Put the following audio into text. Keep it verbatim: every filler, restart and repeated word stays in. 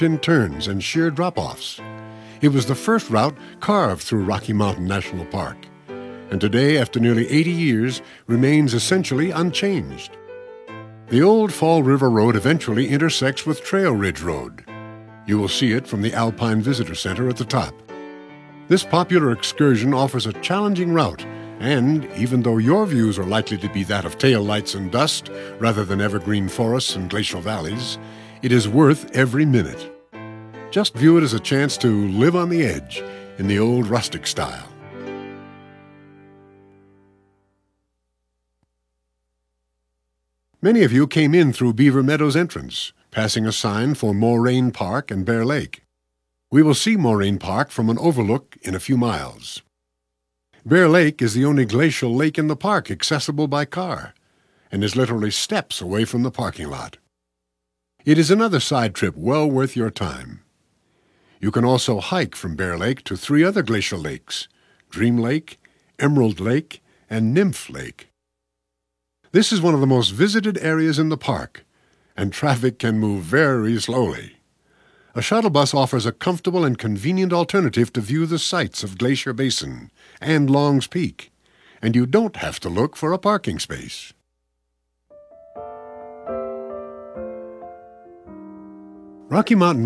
in turns and sheer drop-offs. It was the first route carved through Rocky Mountain National Park, and today, after nearly eighty years, remains essentially unchanged. The old Fall River Road eventually intersects with Trail Ridge Road. You will see it from the Alpine Visitor Center at the top. This popular excursion offers a challenging route, and even though your views are likely to be that of tail lights and dust rather than evergreen forests and glacial valleys, it is worth every minute. Just view it as a chance to live on the edge in the old rustic style. Many of you came in through Beaver Meadows entrance, passing a sign for Moraine Park and Bear Lake. We will see Moraine Park from an overlook in a few miles. Bear Lake is the only glacial lake in the park accessible by car, and is literally steps away from the parking lot. It is another side trip well worth your time. You can also hike from Bear Lake to three other glacial lakes, Dream Lake, Emerald Lake, and Nymph Lake. This is one of the most visited areas in the park, and traffic can move very slowly. A shuttle bus offers a comfortable and convenient alternative to view the sights of Glacier Basin and Long's Peak, and you don't have to look for a parking space. Rocky Mountain